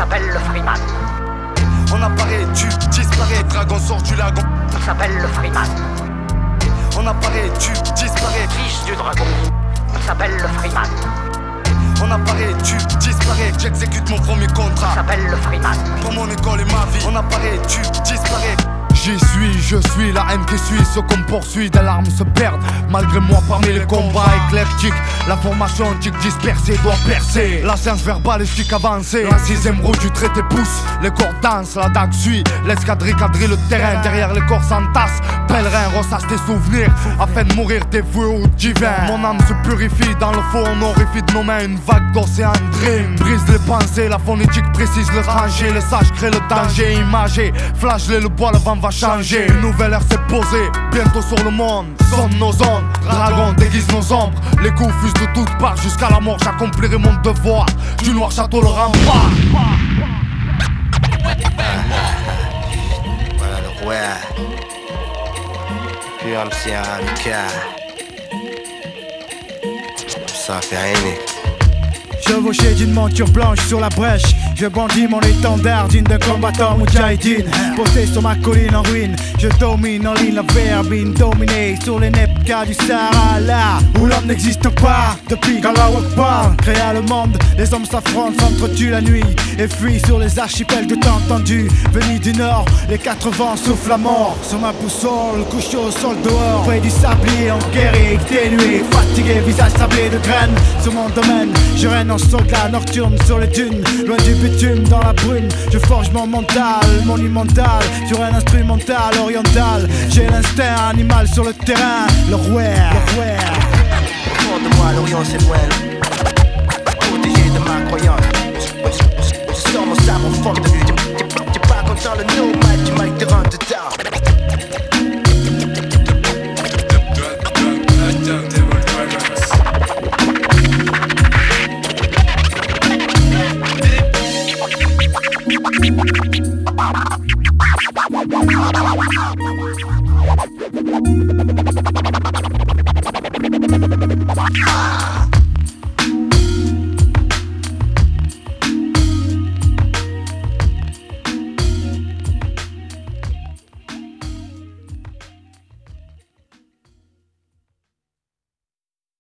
s'appelle le Freeman. On apparaît, tu disparais, dragon sort du lagon. Il s'appelle le Freeman. On apparaît, tu disparais, Fils du dragon. Il s'appelle le Freeman. on apparaît, tu disparais, j'exécute mon premier Il contrat. s'appelle le Freeman. Pour mon école et ma vie, on apparaît, tu disparais. J'y suis, je suis la haine qui suit, ce qu'on poursuit, des larmes se perdent. Malgré moi parmi les combats éclectiques, la formation antique dispersée doit percer. La science verbalistique avancée, la sixième roue du traité pousse. Les corps dansent, la dague suit, l'escadrille quadrille le terrain. Derrière les corps s'entassent, pèlerins ressassent tes souvenirs afin de mourir dévoué au divin. Mon âme se purifie, dans le faux on horrifie de nos mains une vague d'océan dream. Brise les pensées, la phonétique précise le trajet. Les sages créent le danger imagé, flagellé le bois, le vent va changer. Une nouvelle ère s'est posée, bientôt sur le monde. Sonne nos ondes, dragons déguisent nos ombres. Les coups fusent de toutes parts, jusqu'à la mort j'accomplirai mon devoir. Du noir château le rempart. Voilà le roi. Puis MC Amika. Ça fait rien. Chevauché d'une monture blanche sur la brèche, je bandis mon étendard digne d'un combattant moudjahidine. Posté sur ma colline en ruine, je domine en ligne la verbine. Dominé sur les nepkas du Sahara, là où l'homme n'existe pas. Depuis qu'Allah Akbar créa le monde, les hommes s'affrontent, s'entretuent la nuit et fuient sur les archipels de temps tendu. Venus du nord, les quatre vents soufflent la mort. Sur ma boussole, couché au sol dehors, près du sablier en guerrier exténué, fatigué, visage sablé de graines. Sur mon domaine, je règne en soldat nocturne sur les dunes, loin du bitume dans la brune. Je forge mon mental, monumental, sur un instrumental oriental. J'ai l'instinct animal sur le terrain, le roi. Au fond de moi, l'Orient c'est loin. Protégé de ma croyance. Je sors mon sabre en forme de lutte. T'es pas content, le no mic, tu mic te rentre dedans. Thank you.